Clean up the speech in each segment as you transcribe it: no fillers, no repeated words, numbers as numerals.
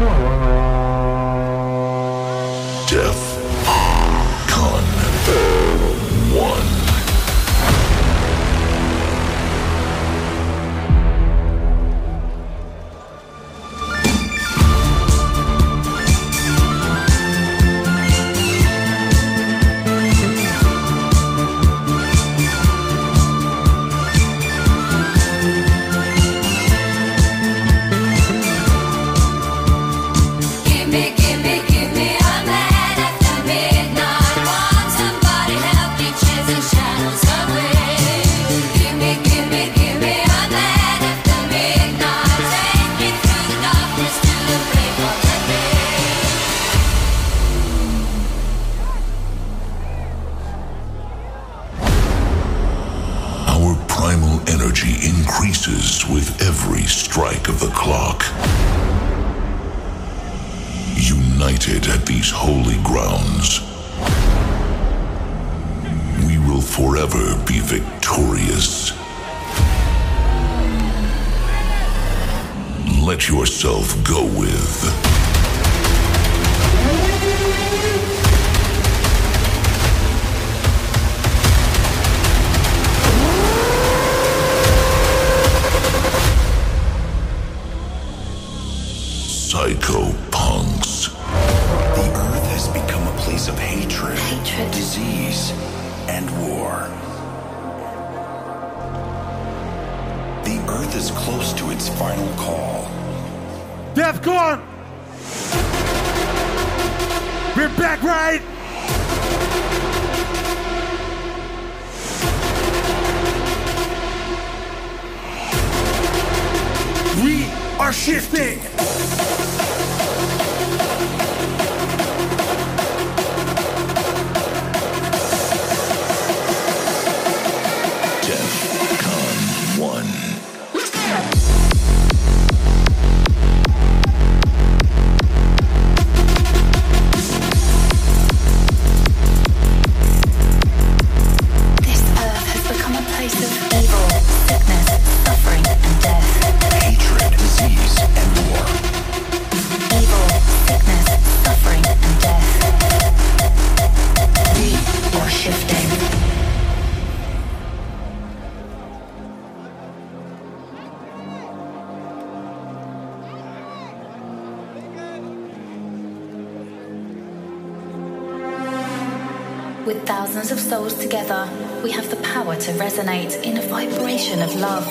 With thousands of souls together, we have the power to resonate in a vibration of love.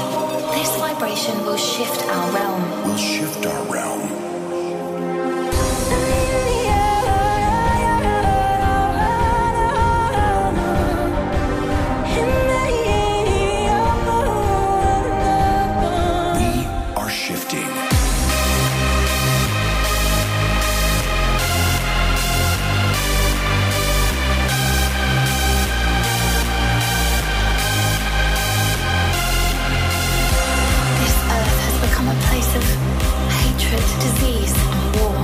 This vibration will shift our realm. Will shift our realm. Disease and war.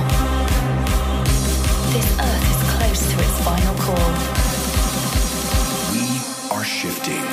This earth is close to its final call. We are shifting.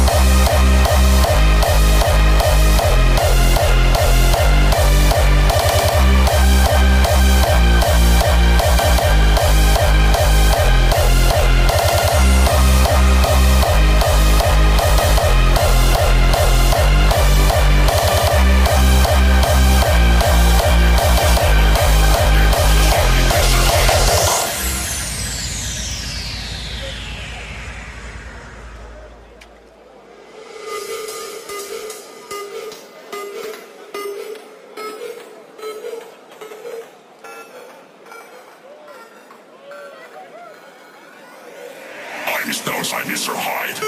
I miss her hide.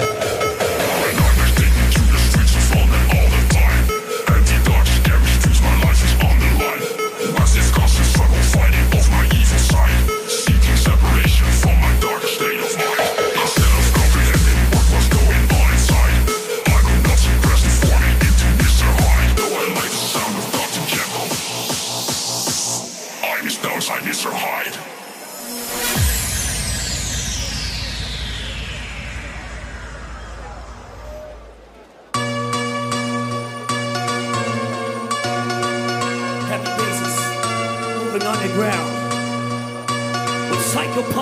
Streets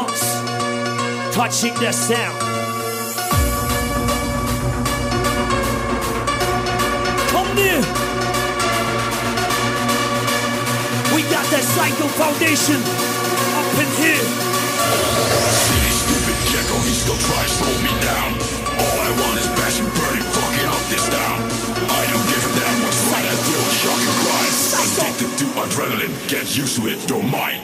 Punks, touching the sound. Come near. We got the Psycho Foundation up in here. Silly stupid Jekko, he still tries to hold me down. All I want is passion burning, fucking up this town. I don't give a damn what's right, I feel a shocking cries. Addicted to adrenaline, get used to it, don't mind.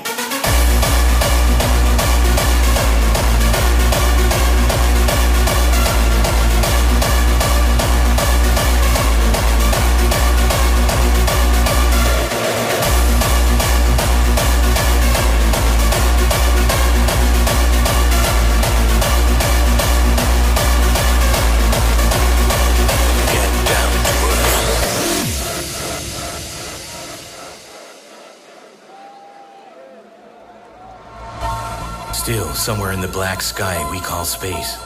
Still, somewhere in the black sky we call space,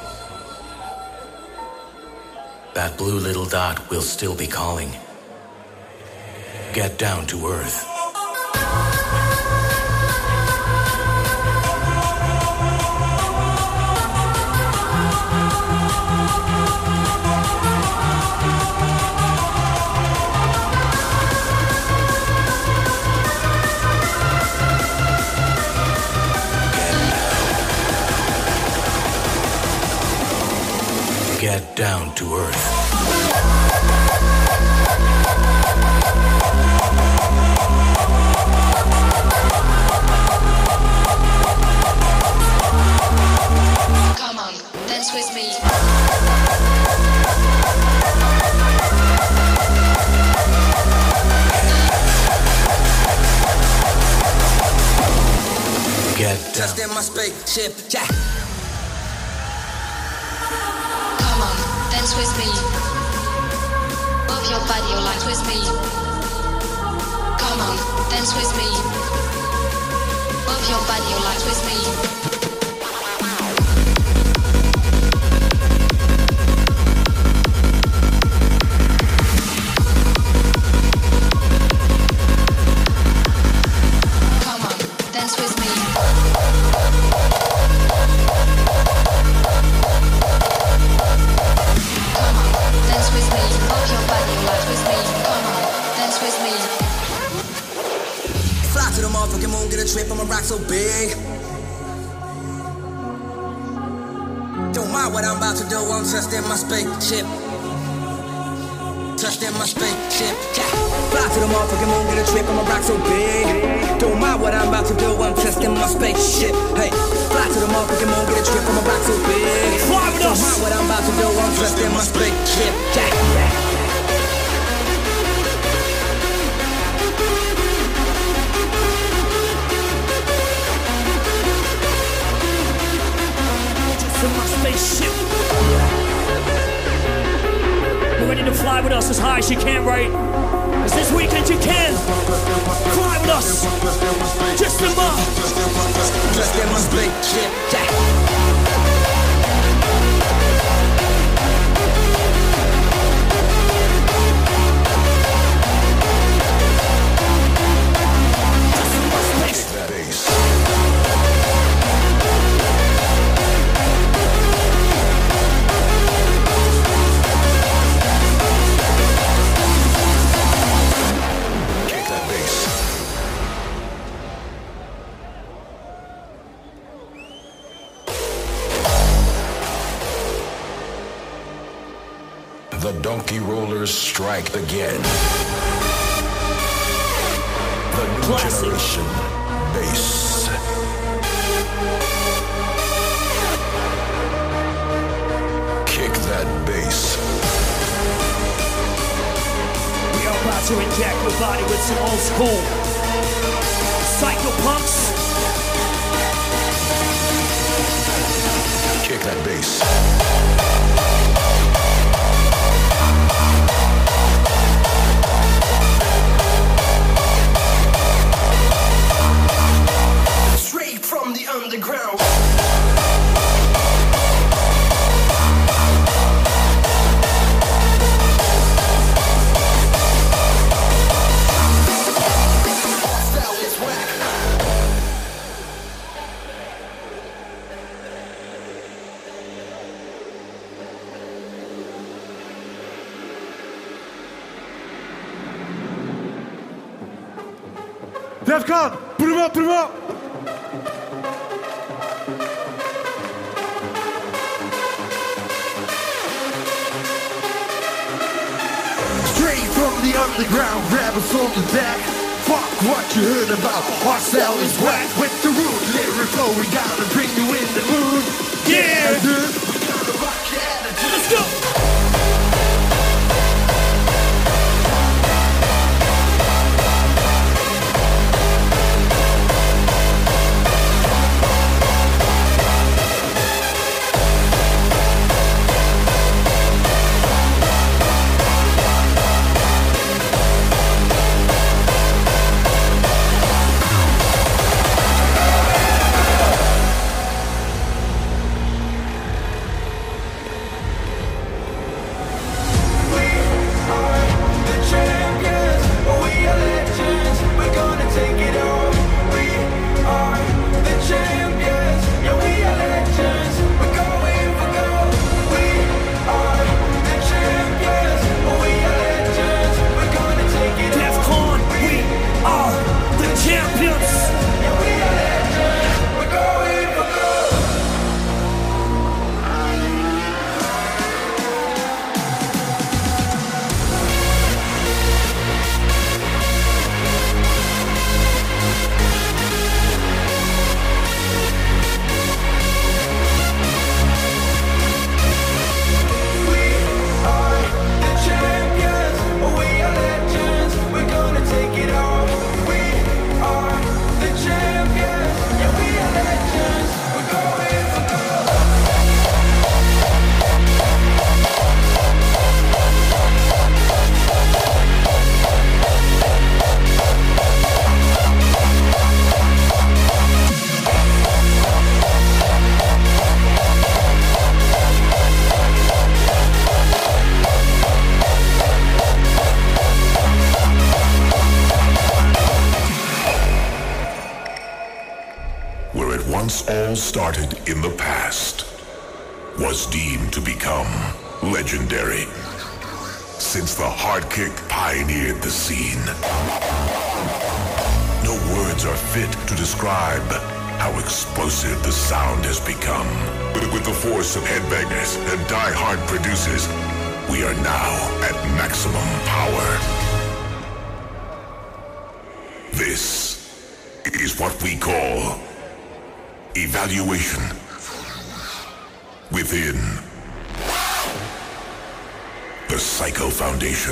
that blue little dot will still be calling. Get down to earth. Get down to earth. Come on, dance with me. Get down. Just in my spaceship, yeah. Dance with me. Move your body, your light with me. Come on, dance with me. Move your body, your light with me. Come on, dance with me. Dance with me, move your body, light with me. Come on, dance with me. Fly to the motherfucking moon, get a trip, I'ma rock so big. Don't mind what I'm about to do, I'm just in my spaceship. Touched in my spaceship, yeah. Fly to the motherfucking moon, get a trip, I'ma rock so big. Don't mind what I'm about to do, I'm just in my spaceship. Hey, fly to the motherfucking moon, get a trip, I'ma rock so big. Don't mind what I'm about to do, I'm just in my spaceship, yeah. In my spaceship. You're ready to fly with us as high as you can, right? Cause this weekend you can fly with us. Just in my spaceship, yeah. The Donkey Rollers strike again. The new Classic. generation bass. Kick that bass. We are about to inject your body with some old school Psycho Punks. Kick that bass. Straight from the underground. Defcon, put him up, put him up. Straight from the underground, grab us on the deck. Fuck what you heard about, our cell is whack. With the rude lyrical, we gotta bring you in the mood. Yeah, dude, we gotta rock your attitude. Let's go. all started in the past was deemed to become legendary. Since the Hardkick pioneered the scene, no words are fit to describe how explosive the sound has become. With the force of headbangers and die-hard producers, we are now at maximum power. This is what we call evaluation within the Psycho Foundation.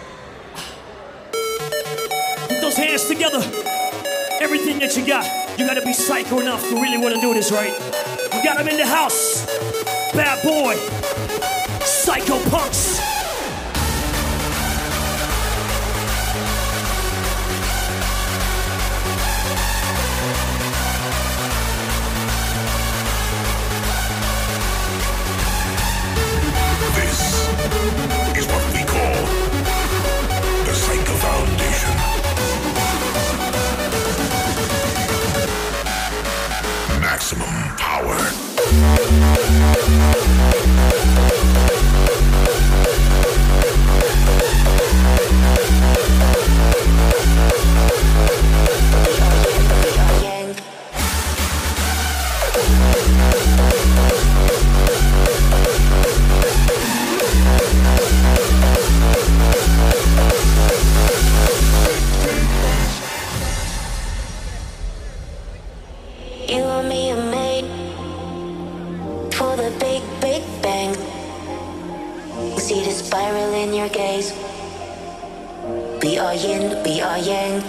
Put those hands together. Everything that you gotta be psycho enough to really want to do this, right? We got them in the house. Bad boy. Psycho punks. This is what we call the Psycho Foundation. Maximum power. You and me are made for the big, big bang. See the spiral in your gaze. We are yin, we are yang.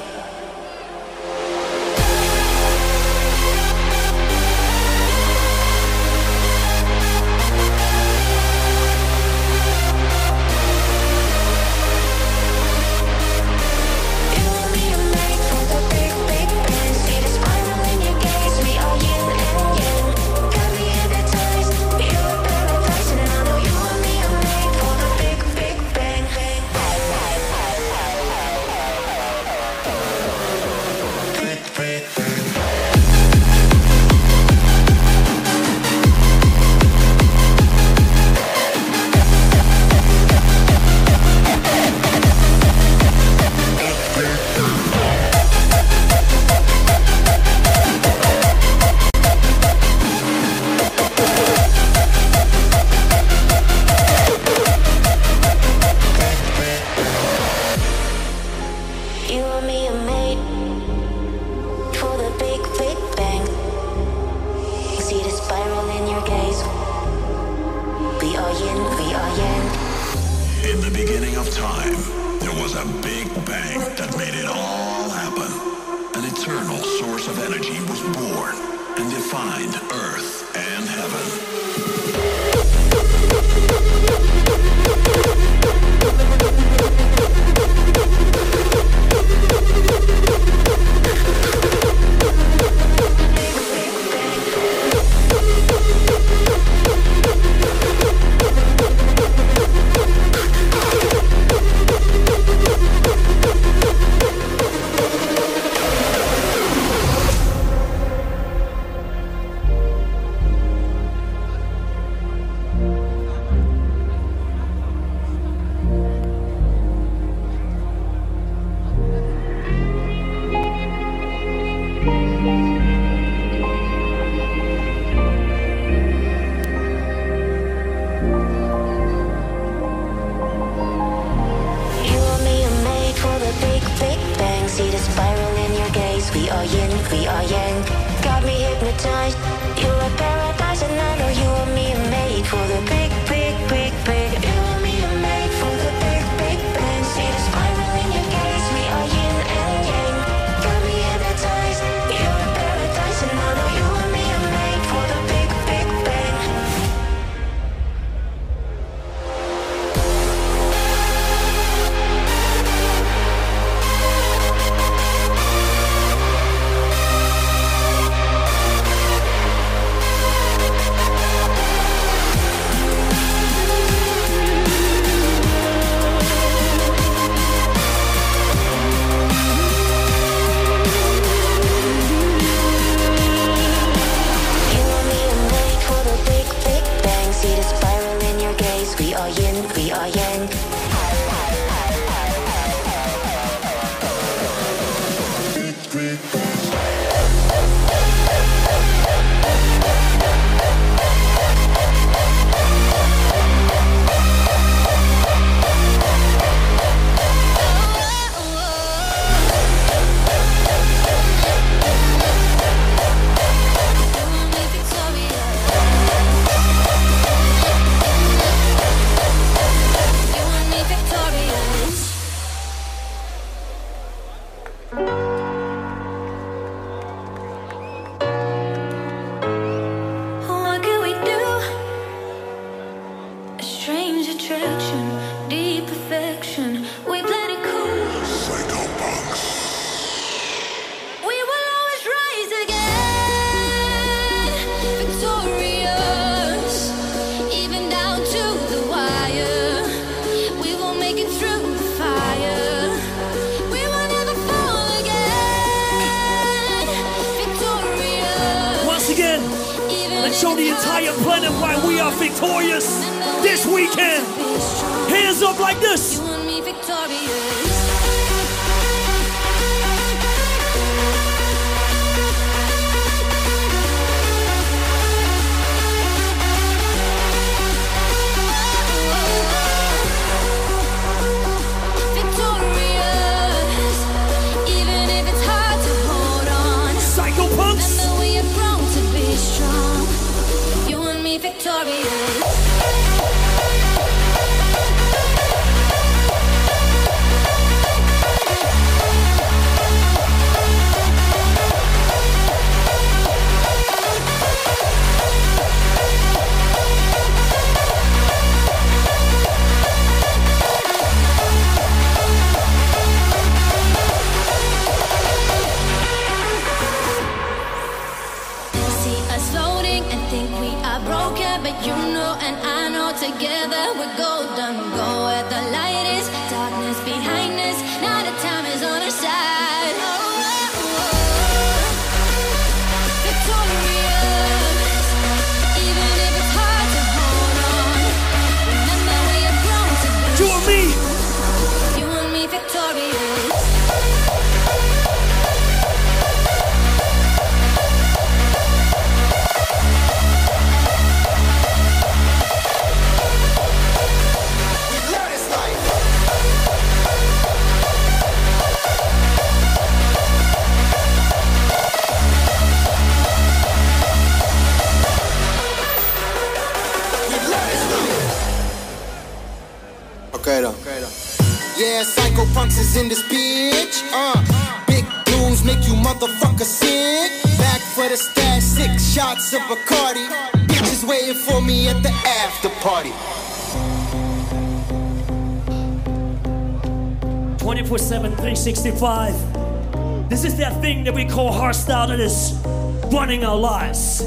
In the beginning of time, there was a big bang that made it all happen. An eternal source of energy was born and defined Earth and heaven. Show the entire planet why we are victorious this weekend. Hands up like this. You and me victorious. Together we're golden, go where the light is. Darkness behind us, now the time is on our side. Oh, oh, oh. Victorious, even if it's hard to hold on. Remember we have grown to be. You and me. You and me victorious. Yeah, Psycho Punks is in this bitch. Big blues make you motherfuckers sick. Back for the stash, 6 shots of Bacardi. Bitches waiting for me at the after party. 24/7, 365. This is that thing that we call hardstyle that is running our lives.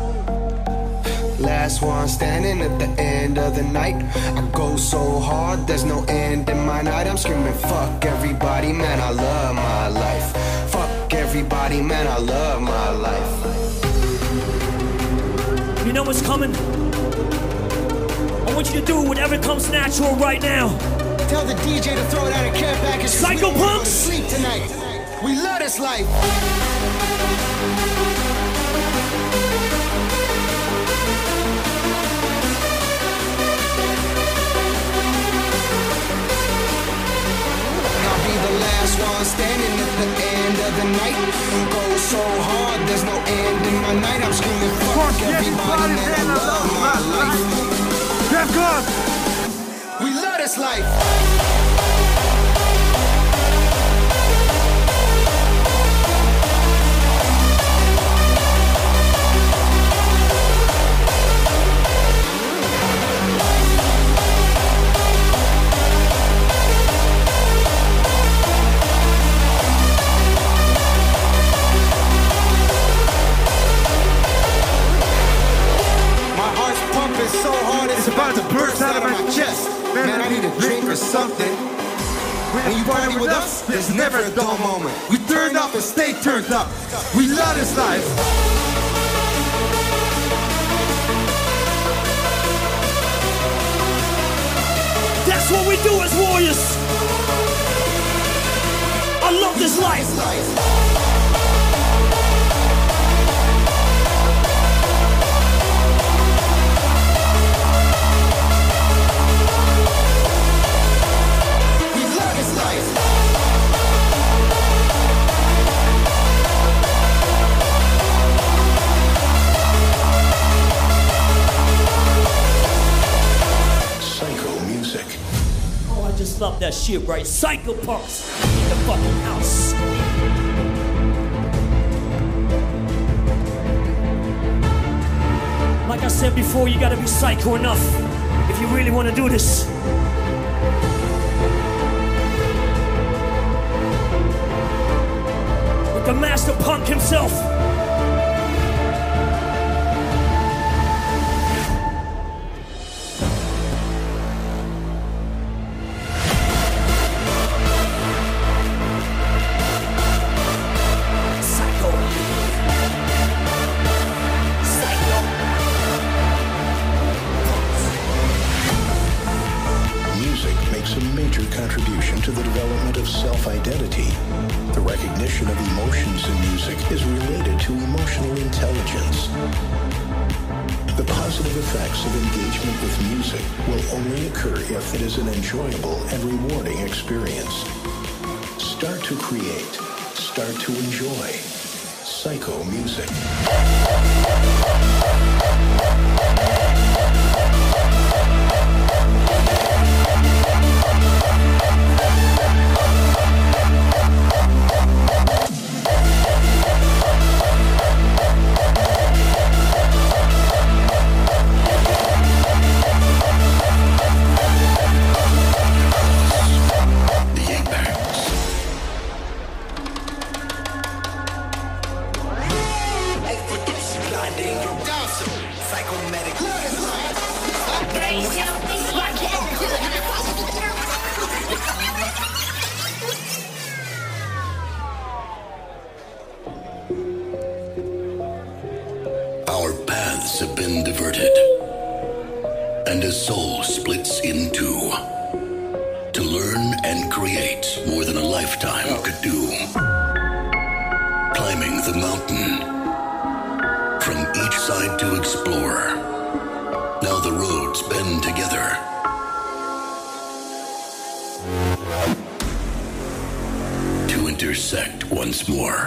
Last one standing at the end of the night. I go so hard, there's no end in my night. I'm screaming, fuck everybody, man, I love my life. Fuck everybody, man, I love my life. You know what's coming? I want you to do whatever comes natural right now. Tell the DJ to throw it out of care package. Psycho Punks! Sleep tonight. We love this life. I'll be the last one standing at the end of the night. Go so hard, there's no end in my night. I'm screaming, fuck everybody, man, I love my life. Defcon! We love this life. So hard it's about to burst out of my chest. Man, I need a drink or something. When you party with us, there's never a dull moment. We turn up and stay turned up. We love this life. That's what we do as warriors. I love this life. Love that shit, right? Psycho Punks in the fucking house. Like I said before, you gotta be psycho enough if you really want to do this. With the master punk himself. Contribution to the development of self-identity. The recognition of emotions in music is related to emotional intelligence. The positive effects of engagement with music will only occur if it is an enjoyable and rewarding experience. Start to create. Start to enjoy. Psycho Music. Our paths have been diverted, and a soul splits in two. To learn and create more than a lifetime could do. Climbing the mountain, from each side to explore. Now the roads bend together. To intersect once more.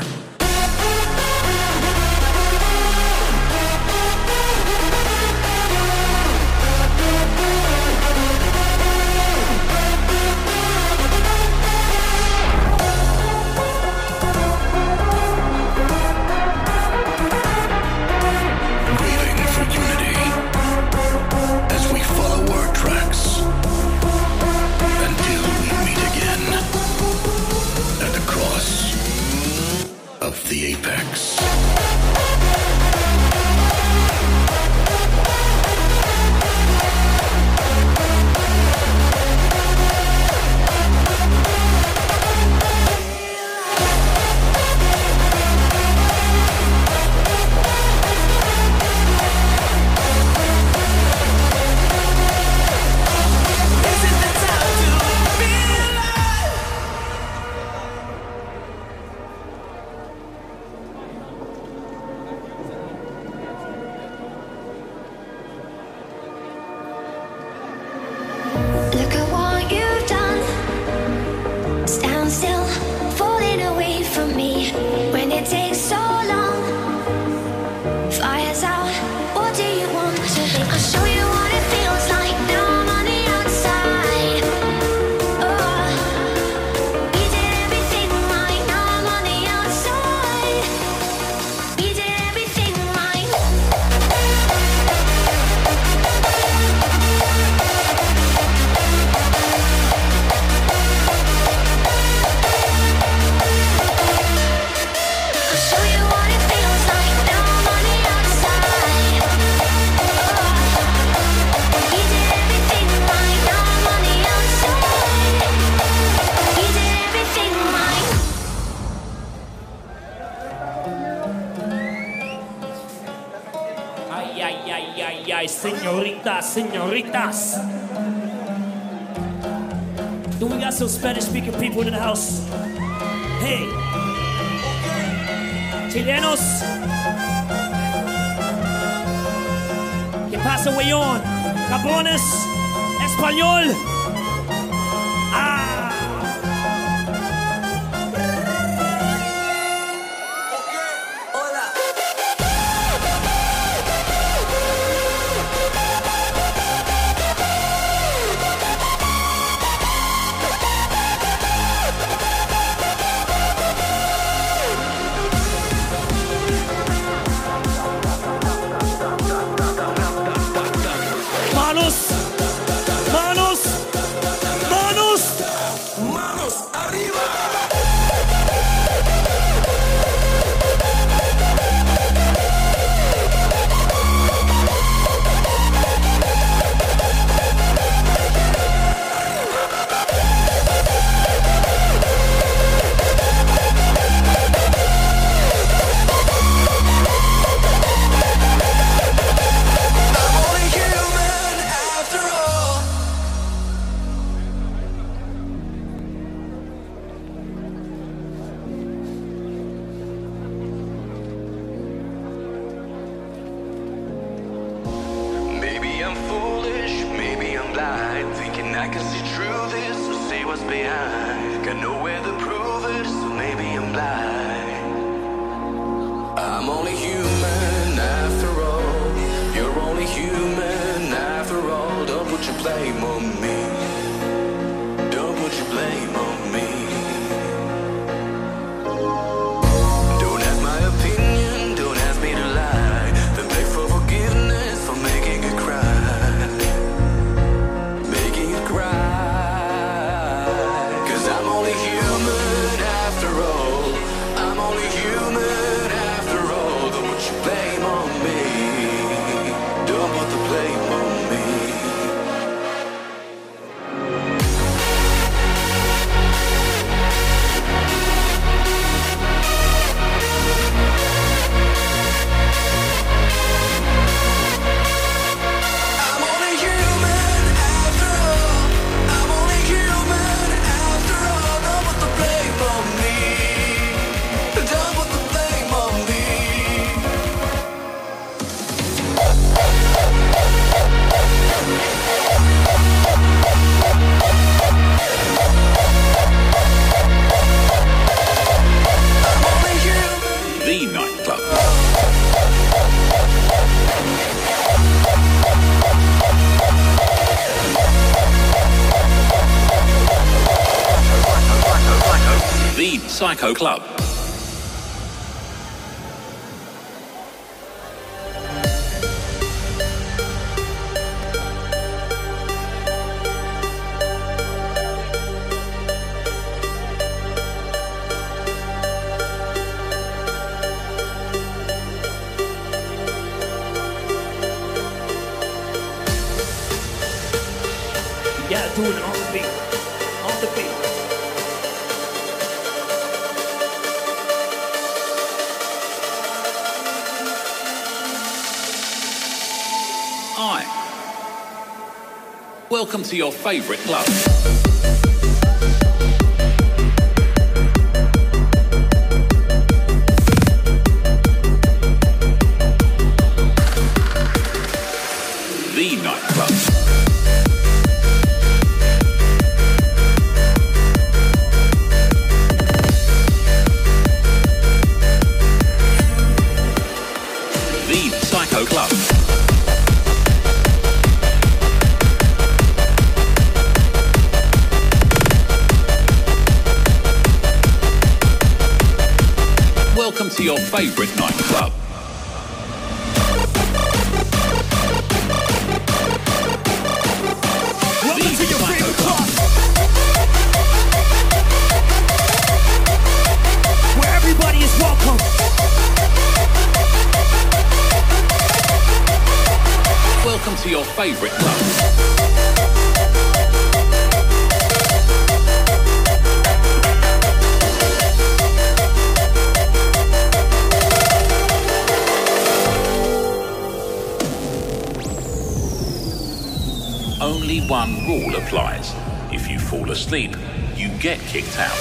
ay, ay, señoritas, señoritas. Do we got some Spanish-speaking people in the house? Hey. Chilenos. ¿Qué pasa, güeyón? Cabrones. Español. Ah. Manos, manos, manos, manos arriba. Maybe I'm foolish, maybe I'm blind, thinking I can see through this or see what's behind. Got nowhere to prove it, so maybe I'm blind. I'm only human after all. You're only human after all. Don't put your blame on me. Don't put your blame on me. Don't ask my opinion, don't ask me to lie. Then beg for forgiveness for making it cry. Making it cry. 'Cause I'm only human after all. I'm only human after all. Don't put your blame on me. Don't put the blame on me. I'm only human after all. I'm only human after all. Don't put the blame on me. Don't put the blame on me. The nightclub. The Psycho Club. Yeah, doing it on the beat. On the beat. Hi. Welcome to your favourite club. The nightclub. The Psycho Club. Welcome to your favourite nightclub. Welcome to your favorite club. Where everybody is welcome. Welcome to your favourite club. only one rule applies. If you fall asleep, you get kicked out.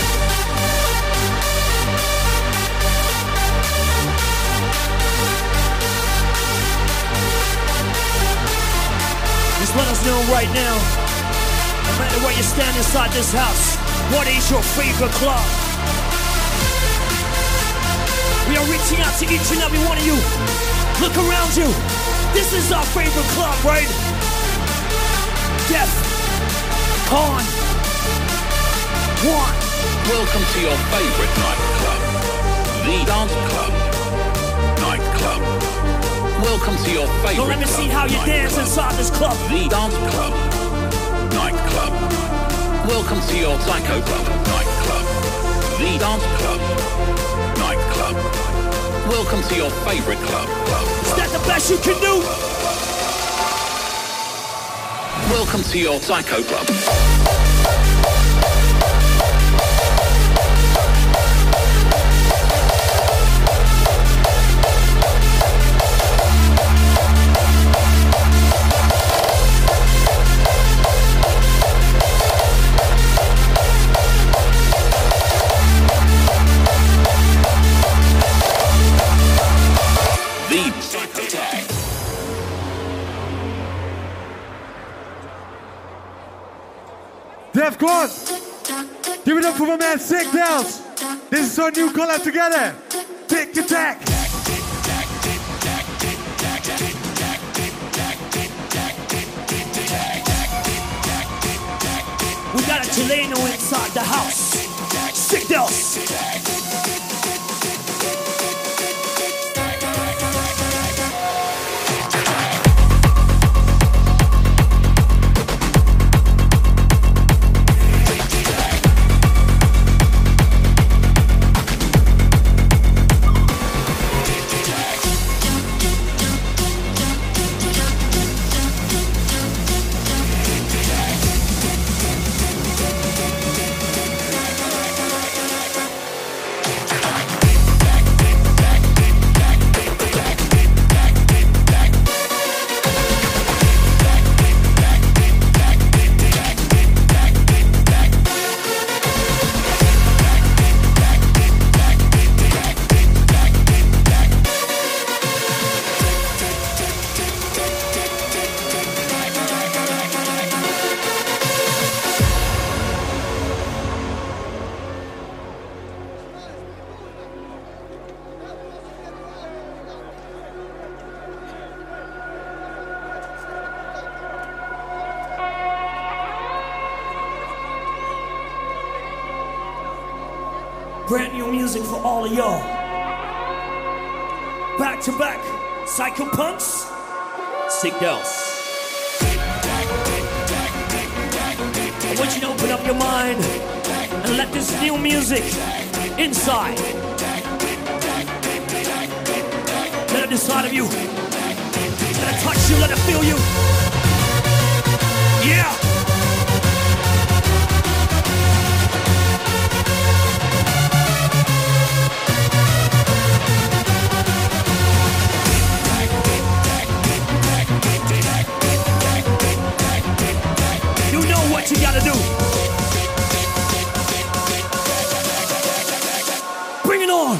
Just let us know right now, no matter where you stand inside this house, what is your favorite club? We are reaching out to each and every one of you. Look around you. This is our favorite club, right? Def Con 1. Welcome to your favorite nightclub, the Dance Club Nightclub. Welcome to your favorite So let me see how you dance inside this club. The Dance Club Nightclub. Welcome to your Psycho Club Nightclub, the Dance Club Nightclub. Welcome to your favorite club. Is that the best you can do? Welcome to your Psycho Club. Defcon, give it up for my man Sick Dells. This is our new collab together. Tic Tac. We got a Chileno inside the house. Sick Dells. Brand new music for all of y'all. Back to back, Psycho Punks, Sick Dells. I want you to open up your mind and let this new music inside. Let it inside of you. Let it touch you, let it feel you. Yeah! What you gotta do? Bring it on!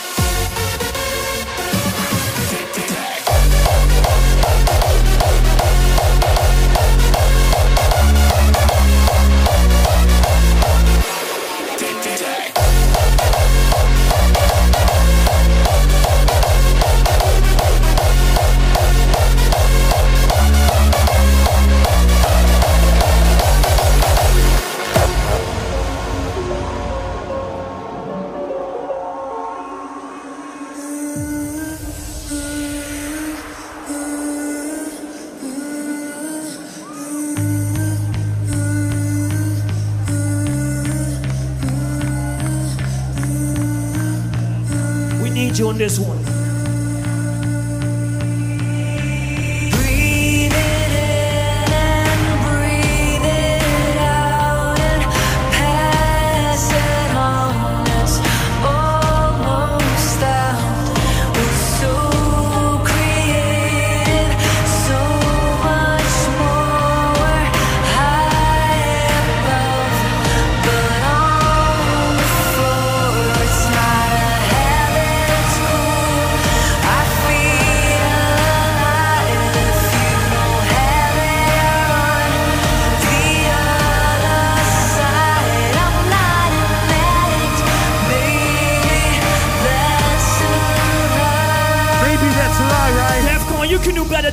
You on this one.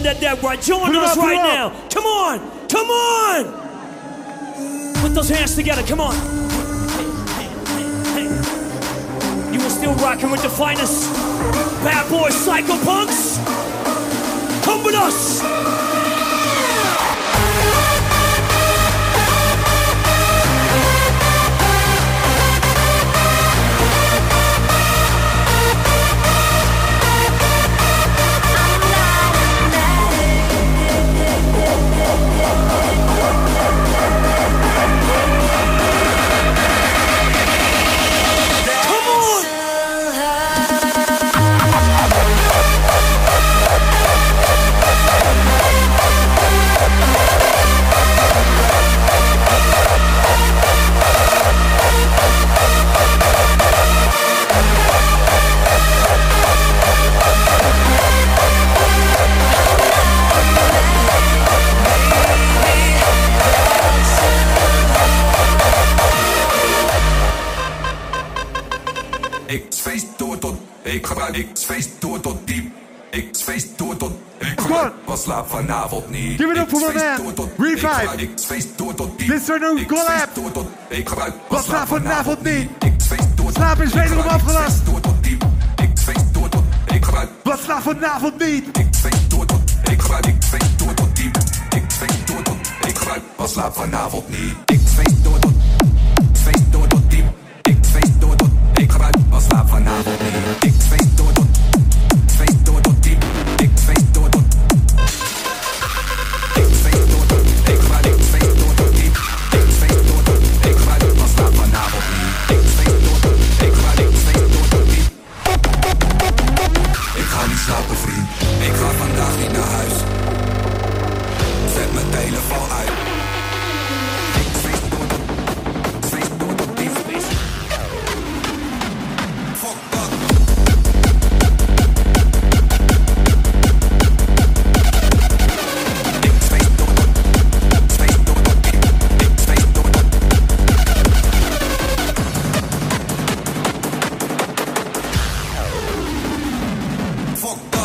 and the Deborah. Join us right now. Come on. Come on. Put those hands together. Come on. Hey. You are still rocking with the finest bad boy psycho punks. Come with us. Ik zwees door tot diep. Ik zwees door tot... Ik gebruik pas slaap vanavond niet. Give it up for my man. Revive. Ik zwees door tot diep. Dit is een nieuwe collab. Ik gebruik pas slaap vanavond niet. Slaap is wederom afgelast. Ik zwees door tot... Ik gebruik... Pas slaap vanavond niet. Ik zwees door tot... Ik gebruik... Ik zwees door tot diep. Ik zwees door tot... Ik gebruik pas slaap vanavond niet. Ik zwees door tot... Zwees door tot diep. Ik zwees door tot... Ik gebruik pas slaap vanavond niet. Ik zwees door tot... Zwees door tot diep. Ik zwees door tot... Ik zwees door tot... Ik gebruik... Ik zwees door tot diep. Ik zwees door tot... Ik gebruik pas slaap vanavond niet. Ik zwees door tot... Ik gebruik... Ik zwees door tot diep. Ik ga niet slapen, vriend. Ik ga vandaag niet naar huis. Zet mijn telefoon uit. Ik zwees door tot... Zwees door tot diep. Fuck dat. Ik zwees door tot... Zwees door tot diep. Ik zwees door tot... Fuck dat.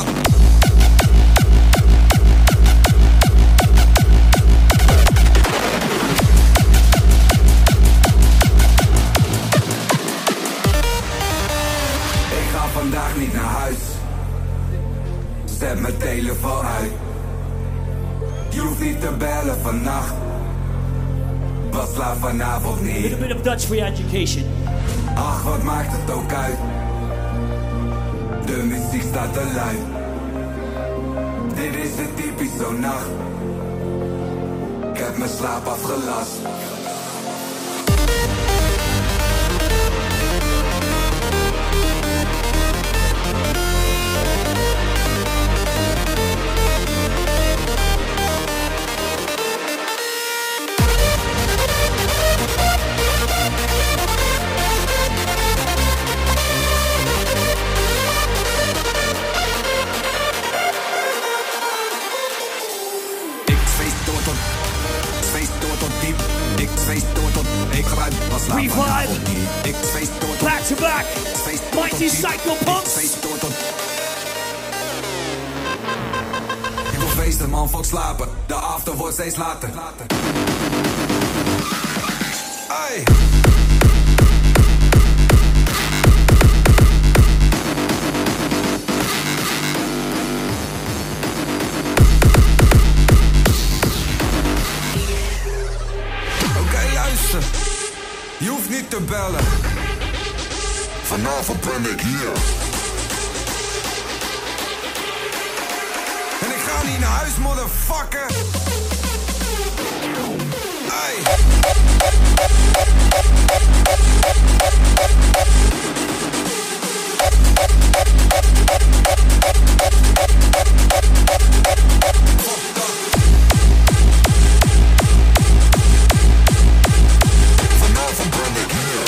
Ik ga vandaag niet naar huis. Zet mijn telefoon uit. Je hoeft niet te bellen vannacht. Pas slaap vanavond niet. A little bit of Dutch for your education. Ach, wat maakt het ook uit? De muziek staat te luid. Dit is een typische nacht. Ik heb mijn slaap afgelast. Revive. Back to back. Mighty Psycho Punks. Ik wil feesten, man, fuck slapen. De after wordt steeds later. Ay. Oké, luister. Je hoeft niet te bellen. Vanavond ben ik hier. En ik ga niet naar huis, motherfucker. Ay. Vanavond ben ik hier.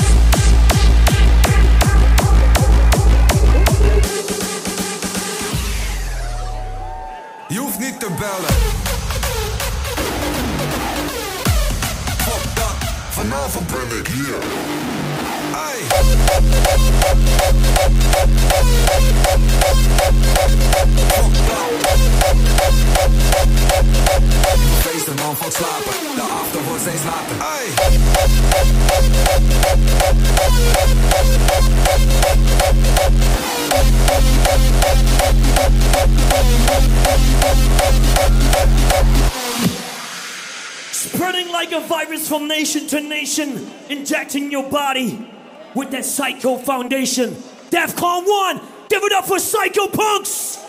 Je hoeft niet te bellen. Fuck dat. vanavond ben ik hier. Ai. Feest de man valt slapen, de after wordt steeds later. Ai. Spreading like a virus from nation to nation, injecting your body with that Psycho Foundation. DEFCON 1, give it up for Psycho Punks!